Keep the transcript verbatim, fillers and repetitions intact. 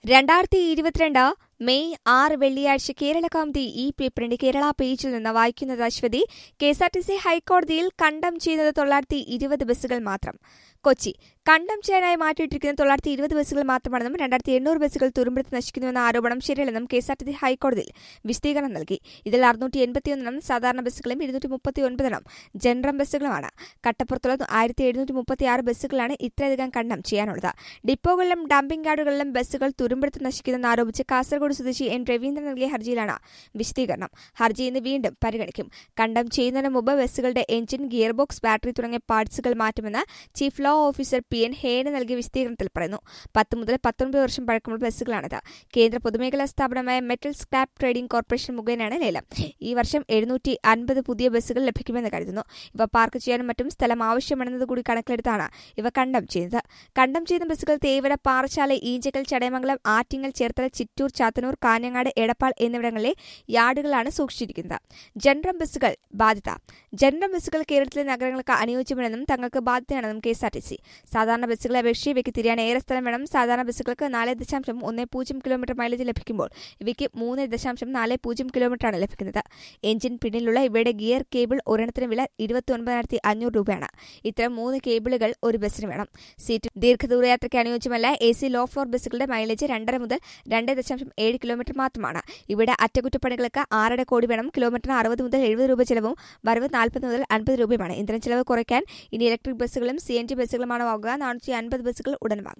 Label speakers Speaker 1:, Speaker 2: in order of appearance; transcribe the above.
Speaker 1: രണ്ടായിരത്തി ഇരുപത്തിരണ്ട് മെയ് ആറ് വെള്ളിയാഴ്ച കേരള കൗമുദി ഈ പേപ്പറിന്റെ കേരള പേജിൽ നിന്ന് വായിക്കുന്നത് Aswathi. K S R T C ഹൈക്കോടതിയിൽ കണ്ടം ചെയ്യുന്നത് തൊള്ളായിരത്തി ഇരുപത് ബസ്സുകൾ മാത്രം. കൊച്ചി കണ്ടം ചെയ്യാനായി മാറ്റിയിട്ടിരിക്കുന്ന തൊള്ളായിരത്തി ഇരുപത് ബസ്സുകൾ മാത്രമാണെന്നും രണ്ടായിരത്തി എണ്ണൂറ് ബസ്സുകൾ തുരുമ്പെടുത്ത് നശിക്കുന്നുവെന്ന ആരോപണം ശരിയല്ലെന്നും K S R T C ഹൈക്കോടതിയിൽ വിശദീകരണം നൽകി. ഇതിൽ അറുന്നൂറ്റി എൺപത്തിയൊന്നെണ്ണം സാധാരണ ബസ്സുകളും ഇരുന്നൂറ്റി മുപ്പത്തി ഒൻപതെണ്ണം ജനറൽ ബസ്സുകളുമാണ്. കട്ടപ്പുറത്തുള്ള ആയിരത്തി എഴുന്നൂറ്റി മുപ്പത്തി ആറ് ബസ്സുകളാണ് ഇത്രയധികം കണ്ടം ചെയ്യാനുള്ളത്. ഡിപ്പോകളിലും ഡംപിംഗ് യാർഡുകളിലും ബസ്സുകൾ തുരുമ്പെടുത്ത് നശിക്കുന്നെന്ന് ആരോപിച്ച് കാസർഗോഡ് സ്വദേശി എൻ രവീന്ദ്രൻ നൽകിയ ഹർജിയിലാണ് വിശദീകരണം. ഹർജി ഇന്ന് വീണ്ടും പരിഗണിക്കും. കണ്ടം ചെയ്യുന്നതിന് മുമ്പ് ബസ്സുകളുടെ എഞ്ചിൻ, ഗിയർ ബോക്സ്, ബാറ്ററി തുടങ്ങിയ പാർട്സുകൾ മാറ്റുമെന്ന് chief law officer P N ഹേന് നൽകിയ വിശദീകരണത്തിൽ പറയുന്നു. പത്ത് മുതൽ പത്തൊൻപത് വർഷം പഴക്കമുള്ള ബസ്സുകളാണിത്. കേന്ദ്ര പൊതുമേഖലാ സ്ഥാപനമായ മെറ്റൽ സ്ക്രാപ്പ് ട്രേഡിംഗ് കോർപ്പറേഷൻ മുഖേനയാണ് ലേലം. ഈ വർഷം എഴുന്നൂറ്റി അൻപത് പുതിയ ബസ്സുകൾ ലഭിക്കുമെന്ന് കരുതുന്നു. ഇവ പാർക്ക് ചെയ്യാനും മറ്റും സ്ഥലം ആവശ്യമാണെന്നത് കൂടി കണക്കിലെടുത്താണ് ഇവ കണ്ടം ചെയ്യുന്നത്. കണ്ടം ചെയ്യുന്ന ബസ്സുകൾ തേവര, പാറശാല, ഈഞ്ചക്കൽ, ചടയമംഗലം, ആറ്റിങ്ങൽ, ചേർത്തല, ചിറ്റൂർ, ചാത്തന്നൂർ, കാഞ്ഞങ്ങാട്, എടപ്പാൾ എന്നിവിടങ്ങളിലെ യാർഡുകളാണ് സൂക്ഷിച്ചിരിക്കുന്നത്. ജനറൽ ബസ്സുകൾ ബാധ്യത. ജനറൽ ബസ്സുകൾ കേരളത്തിലെ നഗരങ്ങൾക്ക് അനുയോജ്യമാണെന്നും തങ്ങൾക്ക് ബാധ്യതയാണെന്നും K S R T C. സാധാരണ ബസ്സുകളെ അപേക്ഷിച്ച് ഇവയ്ക്ക് തിരിയാൻ ഏറെ സ്ഥലം വേണം. സാധാരണ ബസ്സുകൾക്ക് നാല് ദശാംശം ഒന്ന് പൂജ്യം കിലോമീറ്റർ മൈലേജ് ലഭിക്കുമ്പോൾ ഇവയ്ക്ക് മൂന്ന് ദശാംശം നാല് പൂജ്യം കിലോമീറ്ററാണ് ലഭിക്കുന്നത്. എഞ്ചിൻ പിന്നിലുള്ള ഇവയുടെ ഗിയർ കേബിൾ ഒരെണ്ണത്തിന് വില ഇരുപത്തി ഒൻപതിനായിരത്തി അഞ്ഞൂറ് രൂപയാണ്. ഇത്തരം മൂന്ന് കേബിളുകൾ ഒരു ബസ്സിന് വേണം. സീറ്റ് ദീർഘദൂരയാത്രയ്ക്ക് അനുയോജ്യമല്ല. എ സി ലോ ഫ്ലോർ ബസ്സുകളുടെ മൈലേജ് രണ്ടര മുതൽ രണ്ട് ദശാംശം ഏഴ് കിലോമീറ്റർ മാത്രമാണ്. ഇവിടെ അറ്റകുറ്റപ്പണികൾക്ക് ആറര കോടി വേണം. കിലോമീറ്ററിന് അറുപത് മുതൽ എഴുപത് രൂപ ചെലവും വരവ് നാൽപ്പത് മുതൽ അൻപത് രൂപയുമാണ്. ഇന്ധന ചെലവ് കുറയ്ക്കാൻ ഇനി ഇലക്ട്രിക് ബസ്സുകളും സി എൻ ജി ബസ്സുകളുമാണ് വാങ്ങുക. നാനൂറ്റി അൻപത് ബസ്സുകൾ ഉടൻ വാങ്ങും.